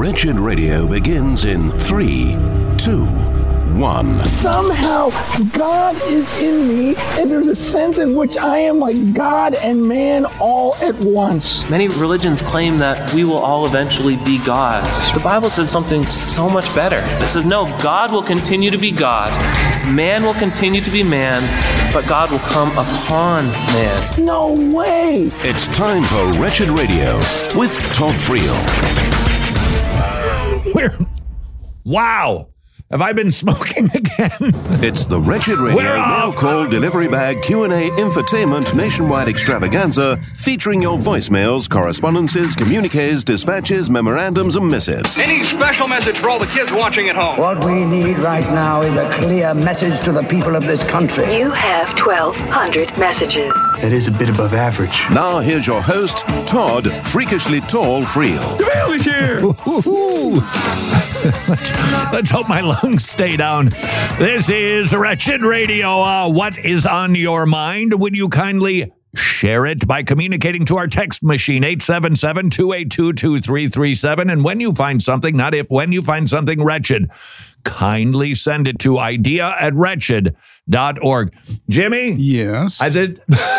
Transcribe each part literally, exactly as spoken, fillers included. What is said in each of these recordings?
Wretched Radio begins in three, two, one. Somehow God is in me, and there's a sense in which I am like God and man all at once. Many religions claim that we will all eventually be gods. The Bible says something so much better. It says, no, God will continue to be God. Man will continue to be man, but God will come upon man. No way! It's time for Wretched Radio with Todd Friel. We're, wow! Have I been smoking again? It's the Wretched Radio We're Mail off. Call Delivery Bag Q and A Infotainment Nationwide Extravaganza, featuring your voicemails, correspondences, communiques, dispatches, memorandums, and missives. Any special message for all the kids watching at home? What we need right now is a clear message to the people of this country. You have twelve hundred messages. That is a bit above average. Now here's your host, Todd Freakishly Tall Friel. DeVille is here! let's, let's hope my lungs stay down. This is Wretched Radio. Uh, what is on your mind? Would you kindly share it by communicating to our text machine, eight seven seven, two eight two, two three three seven. And when you find something, not if, when you find something wretched, kindly send it to idea at wretched dot org. Jimmy? Yes? I did...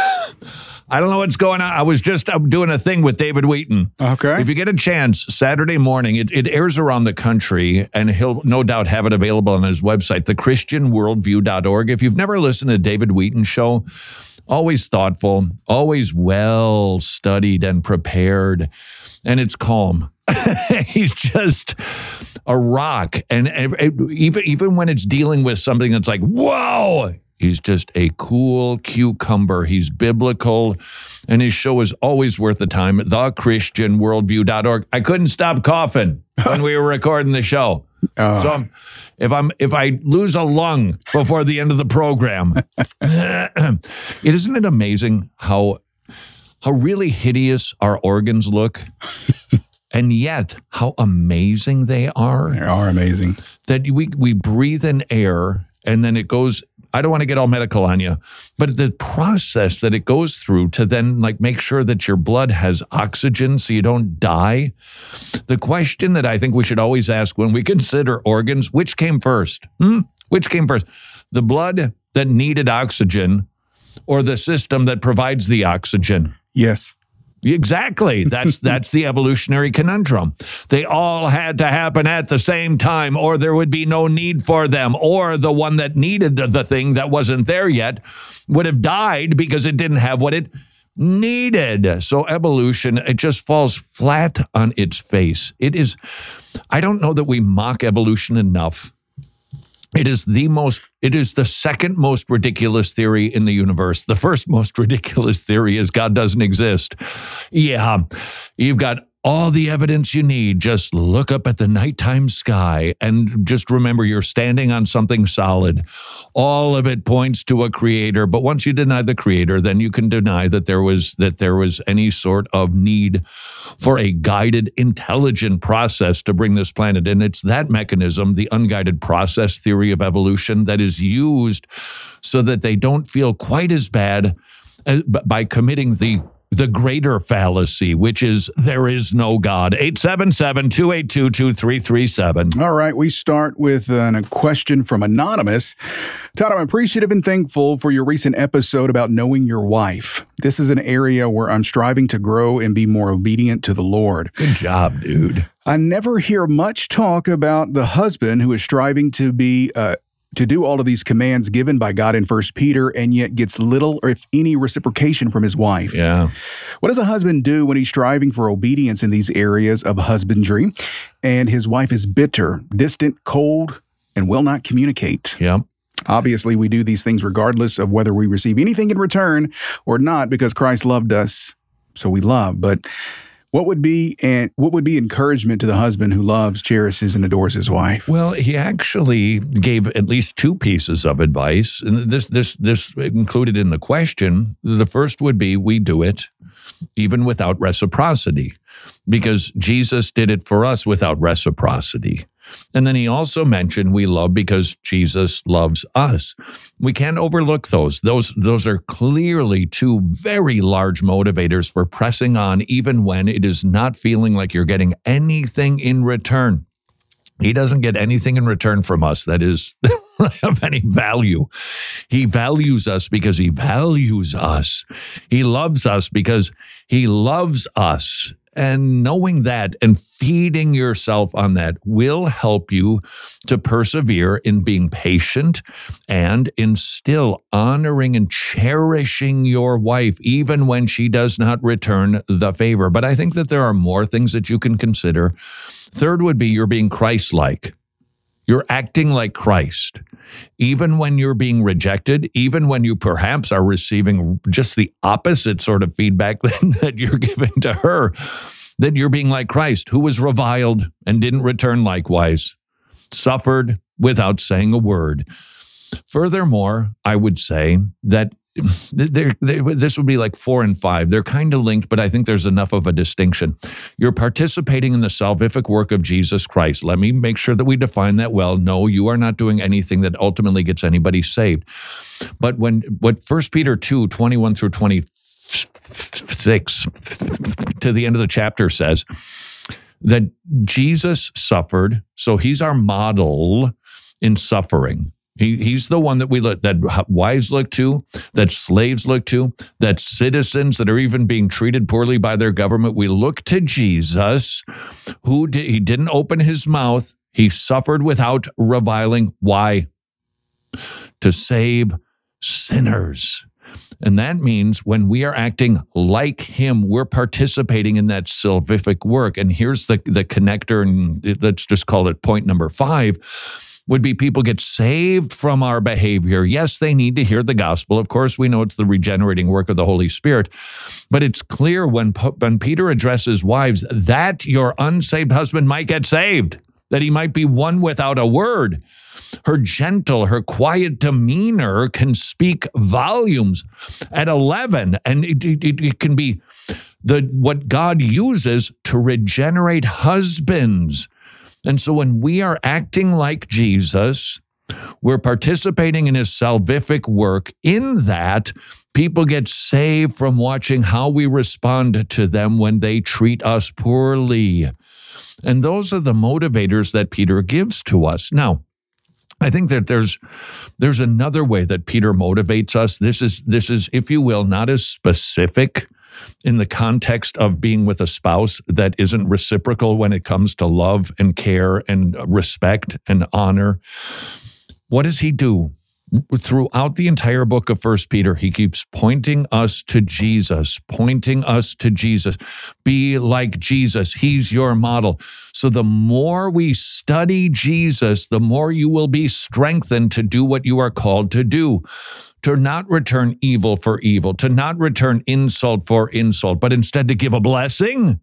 I don't know what's going on. I was just uh, doing a thing with David Wheaton. Okay. If you get a chance, Saturday morning, it, it airs around the country, and he'll no doubt have it available on his website, the christian worldview dot org. If you've never listened to David Wheaton's show, always thoughtful, always well studied and prepared, and it's calm. He's just a rock. And even, even when it's dealing with something that's like, whoa, he's just a cool cucumber. He's biblical, and his show is always worth the time. the christian worldview dot org. I couldn't stop coughing when we were recording the show. Oh. So I'm, if I'm if I lose a lung before the end of the program, it isn't it amazing how how really hideous our organs look, and yet how amazing they are. They are amazing. That we we breathe in air, and then it goes. I don't want to get all medical on you, but the process that it goes through to then like make sure that your blood has oxygen so you don't die. The question that I think we should always ask when we consider organs, which came first? Hmm? Which came first? The blood that needed oxygen or the system that provides the oxygen? Yes. Exactly. That's that's the evolutionary conundrum. They all had to happen at the same time, or there would be no need for them, or the one that needed the thing that wasn't there yet would have died because it didn't have what it needed. So evolution, it just falls flat on its face. It is, I don't know that we mock evolution enough. It is the most, it is the second most ridiculous theory in the universe. The first most ridiculous theory is God doesn't exist. Yeah, you've got all the evidence you need. Just look up at the nighttime sky and just remember you're standing on something solid. All of it points to a creator, but once you deny the creator, then you can deny that there was that there was any sort of need for a guided, intelligent process to bring this planet. And it's that mechanism, the unguided process theory of evolution, that is used so that they don't feel quite as bad as, by committing the The greater fallacy, which is there is no God. eight seven seven, two eight two, two three three seven. All right, we start with uh, a question from Anonymous. Todd, I'm appreciative and thankful for your recent episode about knowing your wife. This is an area where I'm striving to grow and be more obedient to the Lord. Good job, dude. I never hear much talk about the husband who is striving to be uh, to do all of these commands given by God in First Peter, and yet gets little or if any reciprocation from his wife. Yeah. What does a husband do when he's striving for obedience in these areas of husbandry, and his wife is bitter, distant, cold, and will not communicate? Yeah. Obviously, we do these things regardless of whether we receive anything in return or not, because Christ loved us, so we love. But What would be and what would be encouragement to the husband who loves, cherishes, and adores his wife? Well, he actually gave at least two pieces of advice, and this this this included in the question. The first would be we do it even without reciprocity, because Jesus did it for us without reciprocity. And then he also mentioned we love because Jesus loves us. We can't overlook those. Those, those are clearly two very large motivators for pressing on, even when it is not feeling like you're getting anything in return. He doesn't get anything in return from us that is of any value. He values us because he values us. He loves us because he loves us. And knowing that and feeding yourself on that will help you to persevere in being patient and in still honoring and cherishing your wife, even when she does not return the favor. But I think that there are more things that you can consider. Third would be you're being Christ-like. You're acting like Christ, even when you're being rejected, even when you perhaps are receiving just the opposite sort of feedback that you're giving to her, that you're being like Christ, who was reviled and didn't return likewise, suffered without saying a word. Furthermore, I would say that They're, they, this would be like four and five. They're kind of linked, but I think there's enough of a distinction. You're participating in the salvific work of Jesus Christ. Let me make sure that we define that well. No, you are not doing anything that ultimately gets anybody saved. But when what First Peter two, twenty-one through twenty-six to the end of the chapter says, that Jesus suffered, so he's our model in suffering. He, he's the one that we look, that wives look to, that slaves look to, that citizens that are even being treated poorly by their government. We look to Jesus, who did, he didn't open his mouth. He suffered without reviling. Why? To save sinners. And that means when we are acting like him, we're participating in that salvific work. And here's the, the connector, and let's just call it point number five, would be people get saved from our behavior. Yes, they need to hear the gospel. Of course, we know it's the regenerating work of the Holy Spirit. But it's clear when, when Peter addresses wives that your unsaved husband might get saved, that he might be won without a word. Her gentle, her quiet demeanor can speak volumes. At eleven, and it, it, it can be the what God uses to regenerate husbands. And so when we are acting like Jesus, we're participating in his salvific work. In that, people get saved from watching how we respond to them when they treat us poorly. And those are the motivators that Peter gives to us. Now, I think that there's there's another way that Peter motivates us. This is, this is, if you will, not as specific in the context of being with a spouse that isn't reciprocal when it comes to love and care and respect and honor. What does he do? Throughout the entire book of First Peter, he keeps pointing us to Jesus, pointing us to Jesus. Be like Jesus. He's your model. So the more we study Jesus, the more you will be strengthened to do what you are called to do. To not return evil for evil, to not return insult for insult, but instead to give a blessing.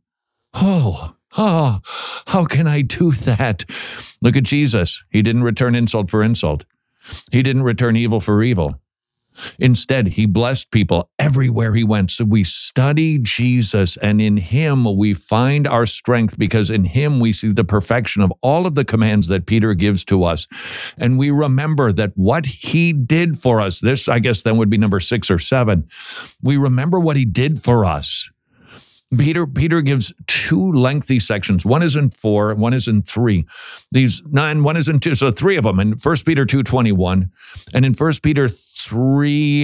Oh, oh, how can I do that? Look at Jesus. He didn't return insult for insult. He didn't return evil for evil. Instead, he blessed people everywhere he went. So we study Jesus, and in him we find our strength, because in him we see the perfection of all of the commands that Peter gives to us. And we remember that what he did for us, this I guess then would be number six or seven. We remember what he did for us. Peter Peter gives two lengthy sections. One is in four, one is in three. These nine, one is in two, so three of them. In First Peter two twenty-one, and in First Peter three,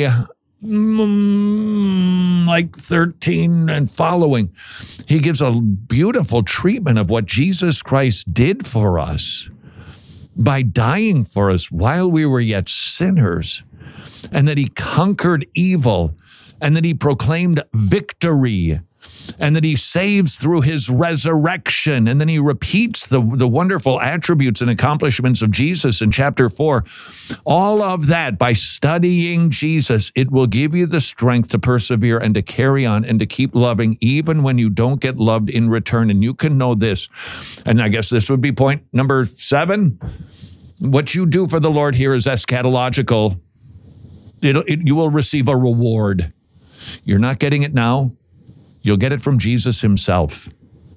mm, like thirteen and following, he gives a beautiful treatment of what Jesus Christ did for us by dying for us while we were yet sinners, and that he conquered evil, and that he proclaimed victory, and that he saves through his resurrection. And then he repeats the, the wonderful attributes and accomplishments of Jesus in chapter four. All of that, by studying Jesus, it will give you the strength to persevere and to carry on and to keep loving even when you don't get loved in return. And you can know this, and I guess this would be point number seven. What you do for the Lord here is eschatological. It'll, it, you will receive a reward. You're not getting it now. You'll get it from Jesus himself.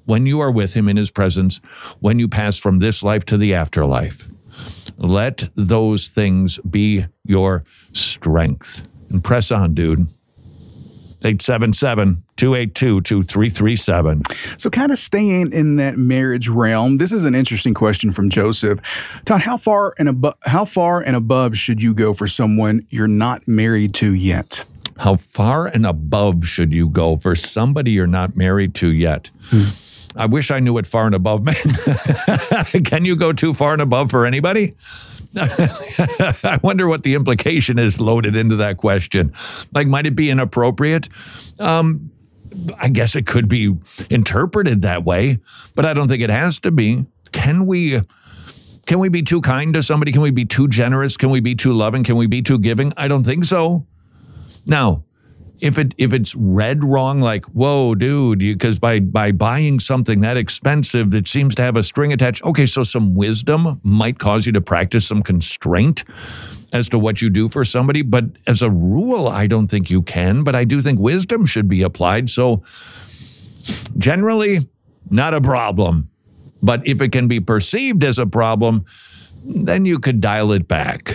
when you are with him in his presence, when you pass from this life to the afterlife. Let those things be your strength. And press on, dude. eight seven seven, two eight two, two three three seven. So kind of staying in that marriage realm, this is an interesting question from Joseph. Todd, how far and above how far and above should you go for someone you're not married to yet? How far and above should you go for somebody you're not married to yet? Hmm. I wish I knew what far and above meant. Can you go too far and above for anybody? I wonder what the implication is loaded into that question. Like, might it be inappropriate? Um, I guess it could be interpreted that way, but I don't think it has to be. Can we, can we be too kind to somebody? Can we be too generous? Can we be too loving? Can we be too giving? I don't think so. Now, If it if it's read wrong, like, whoa, dude, because by, by buying something that expensive that seems to have a string attached, okay, so some wisdom might cause you to practice some constraint as to what you do for somebody. But as a rule, I don't think you can, but I do think wisdom should be applied. So generally, not a problem. But if it can be perceived as a problem, then you could dial it back.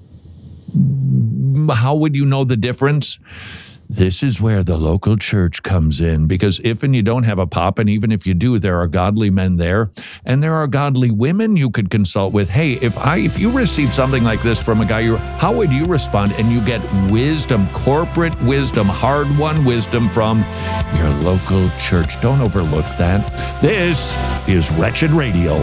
How would you know the difference? This is where the local church comes in, because if and you don't have a pop, and even if you do, there are godly men there, and there are godly women you could consult with. Hey, if I if you receive something like this from a guy, you how would you respond? And you get wisdom, corporate wisdom, hard-won wisdom from your local church. Don't overlook that. This is Wretched Radio.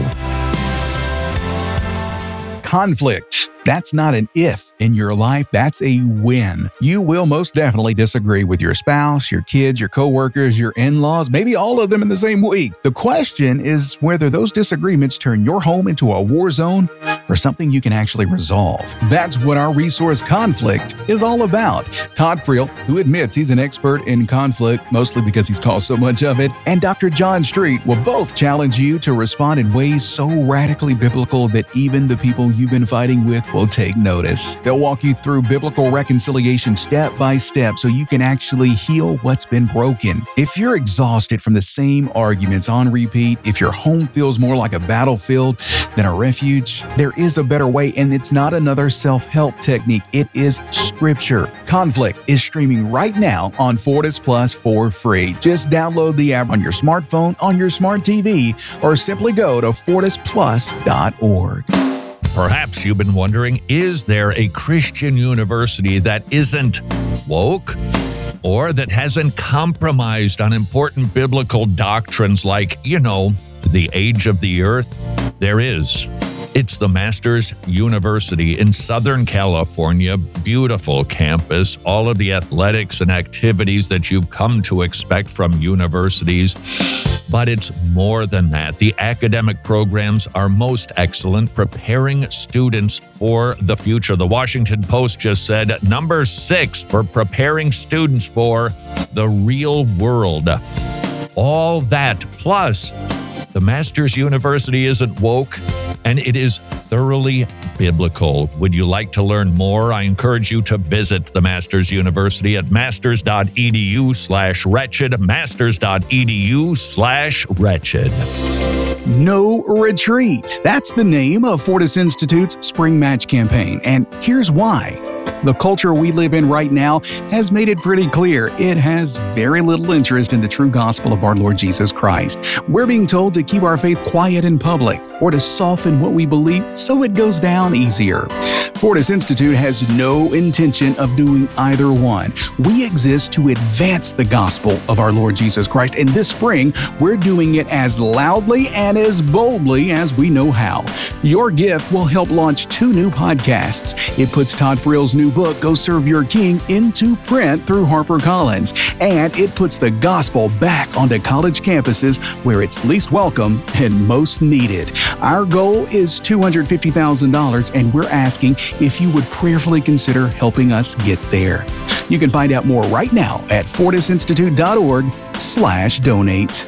Conflict. That's not an if in your life, that's a when. You will most definitely disagree with your spouse, your kids, your coworkers, your in-laws, maybe all of them in the same week. The question is whether those disagreements turn your home into a war zone or something you can actually resolve. That's what our resource Conflict is all about. Todd Friel, who admits he's an expert in conflict, mostly because he's caused so much of it, and Doctor John Street will both challenge you to respond in ways so radically biblical that even the people you've been fighting with will take notice. They'll walk you through biblical reconciliation step by step so you can actually heal what's been broken. If you're exhausted from the same arguments on repeat, if your home feels more like a battlefield than a refuge, there is a better way, and it's not another self-help technique. It is Scripture. Conflict is streaming right now on Fortis Plus for free. Just download the app on your smartphone, on your smart T V, or simply go to fortis plus dot org. Perhaps you've been wondering, is there a Christian university that isn't woke or that hasn't compromised on important biblical doctrines like, you know, the age of the earth? There is. It's the Masters University in Southern California. Beautiful campus, all of the athletics and activities that you've come to expect from universities. But it's more than that. The academic programs are most excellent, preparing students for the future. The Washington Post just said number six for preparing students for the real world. All that plus the Masters University isn't woke, and it is thoroughly biblical. Would you like to learn more? I encourage you to visit the Masters University at masters.edu slash wretched, masters.edu slash wretched. No Retreat. That's the name of Fortis Institute's Spring Match campaign, and here's why. The culture we live in right now has made it pretty clear it has very little interest in the true gospel of our Lord Jesus Christ. We're being told to keep our faith quiet in public or to soften what we believe so it goes down easier. Fortis Institute has no intention of doing either one. We exist to advance the gospel of our Lord Jesus Christ, and this spring, we're doing it as loudly and as boldly as we know how. Your gift will help launch two new podcasts. It puts Todd Friel's new book, Go Serve Your King, into print through HarperCollins, and it puts the gospel back onto college campuses where it's least welcome and most needed. Our goal is two hundred fifty thousand dollars, and we're asking if you would prayerfully consider helping us get there. You can find out more right now at fortisinstitute.org slash donate.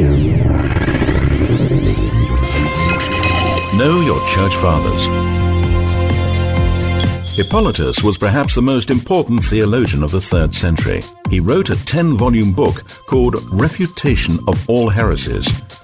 Know your church fathers. Hippolytus was perhaps the most important theologian of the third century. He wrote a ten-volume book called Refutation of All Heresies.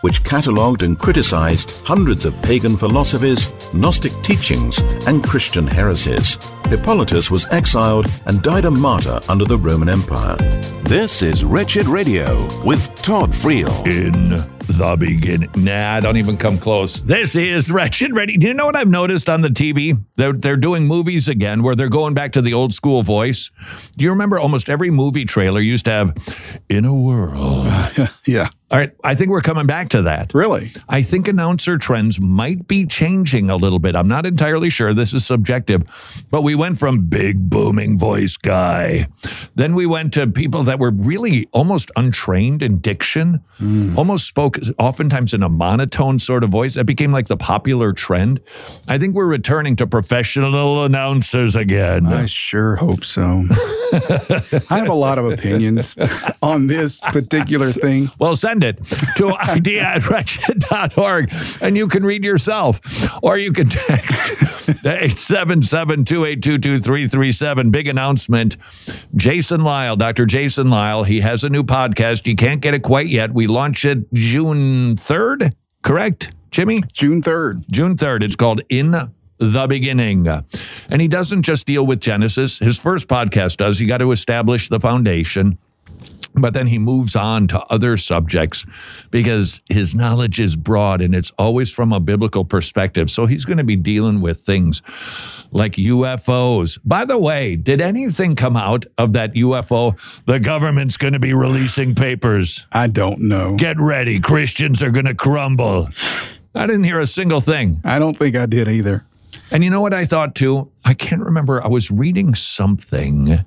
which catalogued and criticized hundreds of pagan philosophies, Gnostic teachings, and Christian heresies. Hippolytus was exiled and died a martyr under the Roman Empire. This is Wretched Radio with Todd Friel. In the beginning. Nah, don't even come close. This is Wretched Radio. Do you know what I've noticed on the T V? They're, they're doing movies again where they're going back to the old school voice. Do you remember almost every movie trailer used to have, in a world? Yeah. All right, I think we're coming back to that. Really? I think announcer trends might be changing a little bit. I'm not entirely sure. This is subjective. But we went from big booming voice guy. Then we went to people that were really almost untrained in diction, mm. almost spoke oftentimes in a monotone sort of voice. It became like the popular trend. I think we're returning to professional announcers again. I sure hope so. I have a lot of opinions on this particular thing. Well, send it to idea at wretched dot org and you can read yourself. Or you can text eight seven seven, two eight two, two three three seven. Big announcement. Jason Lyle, Doctor Jason Lyle, he has a new podcast. You can't get it quite yet. We launch it June third, correct, Jimmy? June third. June third. It's called In the Beginning. And he doesn't just deal with Genesis. His first podcast does. You got to establish the foundation. But then he moves on to other subjects because his knowledge is broad and it's always from a biblical perspective. So he's going to be dealing with things like U F Os. By the way, did anything come out of that U F O? The government's going to be releasing papers. I don't know. Get ready. Christians are going to crumble. I didn't hear a single thing. I don't think I did either. And you know what I thought too? I can't remember. I was reading something.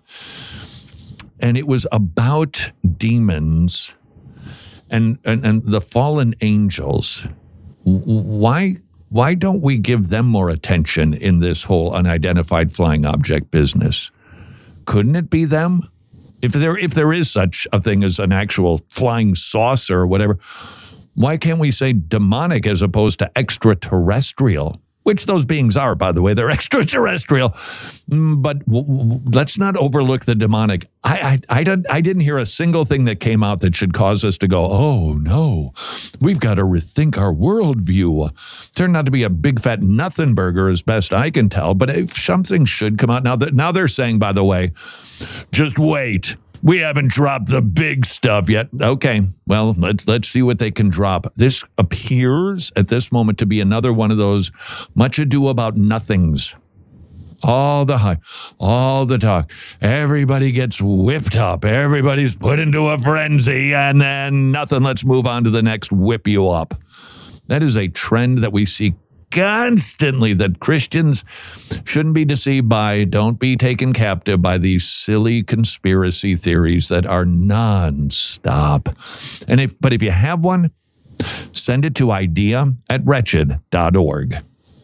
And it was about demons and, and, and the fallen angels. Why, why don't we give them more attention in this whole unidentified flying object business? Couldn't it be them? If there, if there is such a thing as an actual flying saucer or whatever, why can't we say demonic as opposed to extraterrestrial? Which those beings are, by the way. They're extraterrestrial. But w- w- let's not overlook the demonic. I, I, I, don't, I didn't hear a single thing that came out that should cause us to go, oh, no, we've got to rethink our worldview. Turned out to be a big fat nothing burger as best I can tell. But if something should come out, now that now they're saying, by the way, just wait. We haven't dropped the big stuff yet. Okay, well, let's let's see what they can drop. This appears at this moment to be another one of those much ado about nothings. All the hype, all the talk. Everybody gets whipped up. Everybody's put into a frenzy, and then nothing. Let's move on to the next whip you up. That is a trend that we see constantly, that Christians shouldn't be deceived by, don't be taken captive by these silly conspiracy theories that are nonstop. And if, but if you have one, send it to idea at wretched dot org.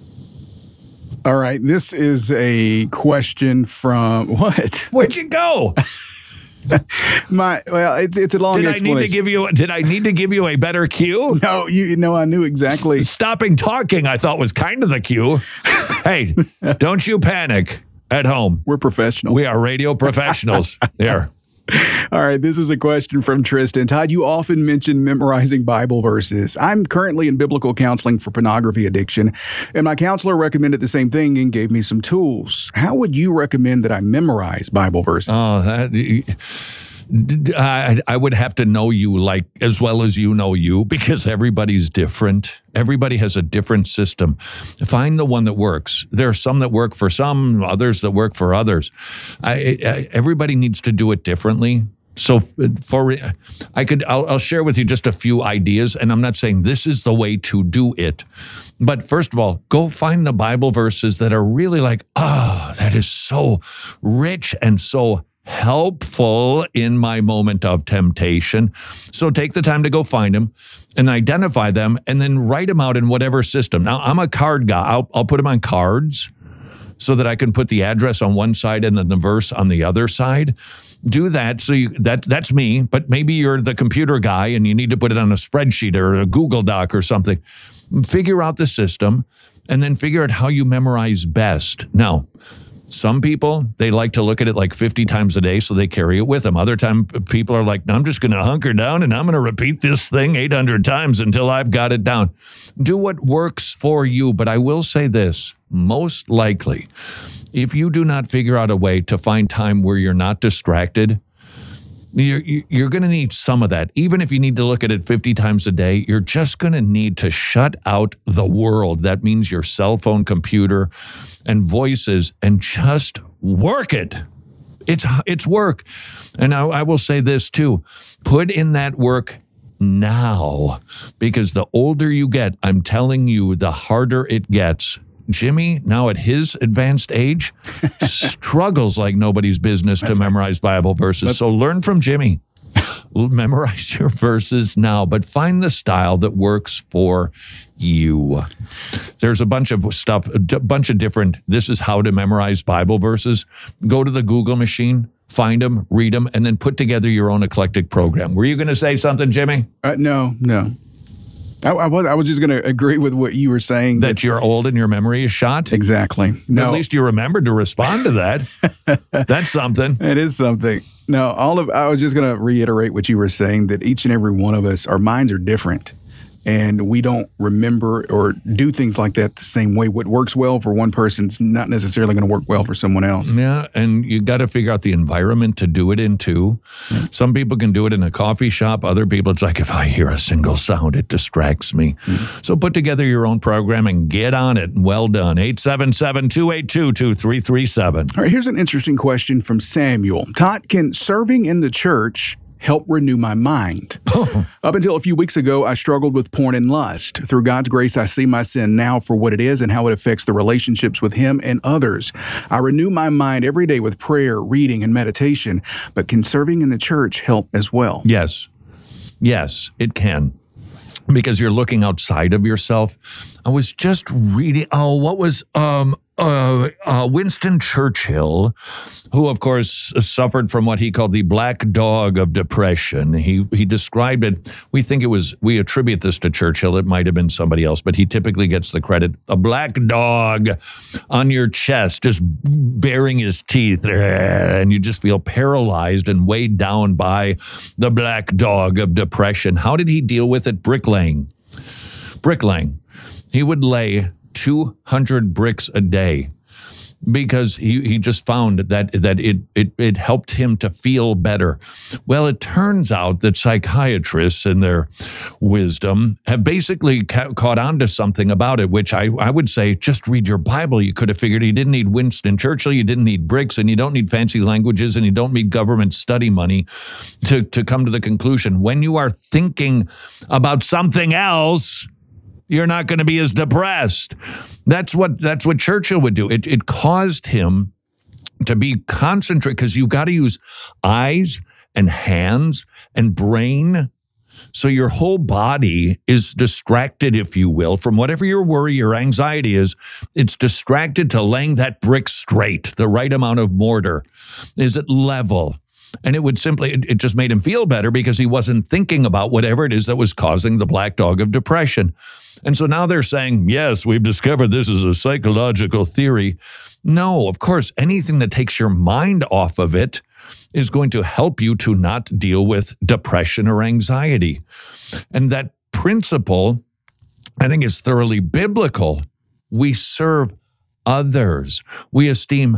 All right, this is a question from what? Where'd you go? My well, it's it's a long did explanation. I need to give you? Did I need to give you a better cue? No, you know I knew exactly. Stopping talking, I thought was kind of the cue. Hey, don't you panic at home. We're professionals. We are radio professionals. There. All right, this is a question from Tristan. Todd, you often mention memorizing Bible verses. I'm currently in biblical counseling for pornography addiction, and my counselor recommended the same thing and gave me some tools. How would you recommend that I memorize Bible verses? Oh, that, I, I would have to know you like as well as you know you, because everybody's different. Everybody has a different system. Find the one that works. There are some that work for some, others that work for others. I, I, everybody needs to do it differently. So for I could, I'll, I'll share with you just a few ideas, and I'm not saying this is the way to do it. But first of all, go find the Bible verses that are really like, ah, oh, that is so rich and so helpful in my moment of temptation. So take the time to go find them and identify them and then write them out in whatever system. Now, I'm a card guy. I'll, I'll put them on cards so that I can put the address on one side and then the verse on the other side. Do that. So you, that that's me, but maybe you're the computer guy and you need to put it on a spreadsheet or a Google Doc or something. Figure out the system and then figure out how you memorize best. Now, Some people, they like to look at it like fifty times a day, so they carry it with them. Other time, people are like, I'm just going to hunker down and I'm going to repeat this thing eight hundred times until I've got it down. Do what works for you. But I will say this, most likely, if you do not figure out a way to find time where you're not distracted, You're, you're going to need some of that. Even if you need to look at it fifty times a day, you're just going to need to shut out the world. That means your cell phone, computer, and voices, and just work it. It's it's work. And I, I will say this too. Put in that work now, because the older you get, I'm telling you, the harder it gets. Jimmy, now at his advanced age, struggles like nobody's business to memorize Bible verses. So learn from Jimmy. Memorize your verses now, but find the style that works for you. There's a bunch of stuff, a bunch of different, this is how to memorize Bible verses. Go to the Google machine, find them, read them, and then put together your own eclectic program. Were you going to say something, Jimmy? Uh, no, no. I, I, was, I was just going to agree with what you were saying. That, that you're old and your memory is shot? Exactly. No. At least you remembered to respond to that. That's something. It is something. No, all of I was just going to reiterate what you were saying, that each and every one of us, our minds are different. And we don't remember or do things like that the same way. What works well for one person's not necessarily going to work well for someone else. Yeah, and you got to figure out the environment to do it in, too. Yeah. Some people can do it in a coffee shop. Other people, it's like, if I hear a single sound, it distracts me. Mm-hmm. So put together your own program and get on it. Well done. eight seven seven, two eight two, two three three seven. All right, here's an interesting question from Samuel. Todd, can serving in the church help renew my mind? Up until a few weeks ago, I struggled with porn and lust. Through God's grace, I see my sin now for what it is and how it affects the relationships with Him and others. I renew my mind every day with prayer, reading, and meditation. But can serving in the church help as well? Yes. Yes, it can. Because you're looking outside of yourself. I was just reading, oh, what was um, uh, uh, Winston Churchill, who, of course, suffered from what he called the black dog of depression. He he described it, we think it was, we attribute this to Churchill, it might have been somebody else, but he typically gets the credit. A black dog on your chest, just baring his teeth, and you just feel paralyzed and weighed down by the black dog of depression. How did he deal with it? Bricklaying. Bricklaying. He would lay two hundred bricks a day because he, he just found that that it, it it helped him to feel better. Well, it turns out that psychiatrists in their wisdom have basically ca- caught on to something about it, which I, I would say, just read your Bible. You could have figured you didn't need Winston Churchill, you didn't need bricks, and you don't need fancy languages, and you don't need government study money to, to come to the conclusion. When you are thinking about something else, you're not going to be as depressed. That's what that's what Churchill would do. It it caused him to be concentrated, because you've got to use eyes and hands and brain. So your whole body is distracted, if you will, from whatever your worry or anxiety is. It's distracted to laying that brick straight, the right amount of mortar. Is it level? And it would simply, it, it just made him feel better because he wasn't thinking about whatever it is that was causing the black dog of depression. And so now they're saying, yes, we've discovered this is a psychological theory. No, of course, anything that takes your mind off of it is going to help you to not deal with depression or anxiety. And that principle, I think, is thoroughly biblical. We serve others. We esteem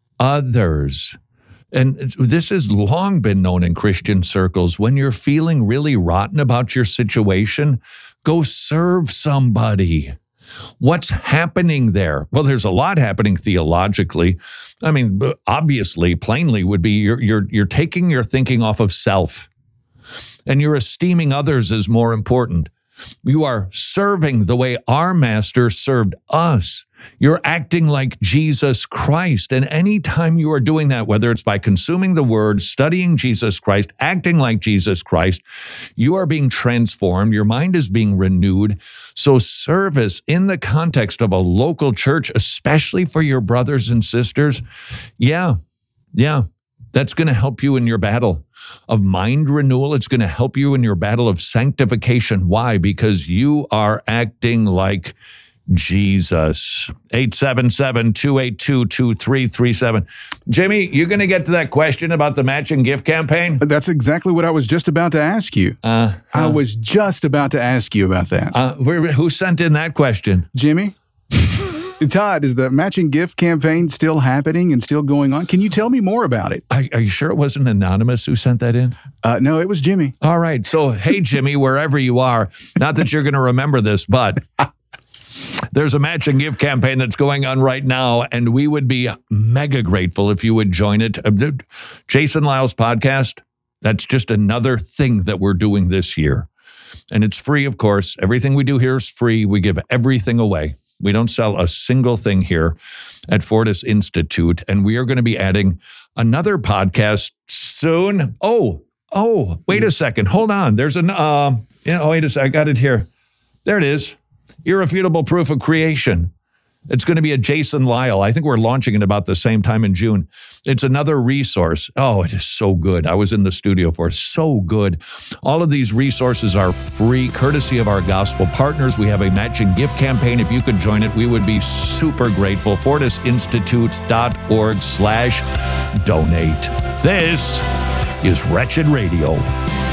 others. And this has long been known in Christian circles. When you're feeling really rotten about your situation, go serve somebody. What's happening there? Well, there's a lot happening theologically. I mean, obviously, plainly would be you're you're you're taking your thinking off of self, and you're esteeming others as more important. You are serving the way our Master served us. You're acting like Jesus Christ. And anytime you are doing that, whether it's by consuming the Word, studying Jesus Christ, acting like Jesus Christ, you are being transformed. Your mind is being renewed. So service in the context of a local church, especially for your brothers and sisters, yeah, yeah, that's going to help you in your battle of mind renewal. It's going to help you in your battle of sanctification. Why? Because you are acting like Jesus. eight seven seven, two eight two, two three three seven. Jimmy, you're going to get to that question about the matching gift campaign? That's exactly what I was just about to ask you. Uh, I uh, was just about to ask you about that. uh, where- who sent in that question? Jimmy? Todd, is the matching gift campaign still happening and still going on? Can you tell me more about it? Are, are you sure it wasn't anonymous who sent that in? Uh, no, it was Jimmy. All right. So, hey, Jimmy, wherever you are, not that you're going to remember this, but there's a matching gift campaign that's going on right now, and we would be mega grateful if you would join it. Uh, the- Jason Lyle's podcast, that's just another thing that we're doing this year. And it's free, of course. Everything we do here is free. We give everything away. We don't sell a single thing here at Fortis Institute. And we are going to be adding another podcast soon. Oh, oh, wait a second. Hold on. There's an, uh, yeah, oh, wait a second. I got it here. There it is. Irrefutable Proof of Creation. It's going to be a Jason Lyle. I think we're launching it about the same time in June. It's another resource. Oh, it is so good. I was in the studio for it. So good. All of these resources are free, courtesy of our gospel partners. We have a matching gift campaign. If you could join it, we would be super grateful. fortisinstitute.org slash donate. This is Wretched Radio.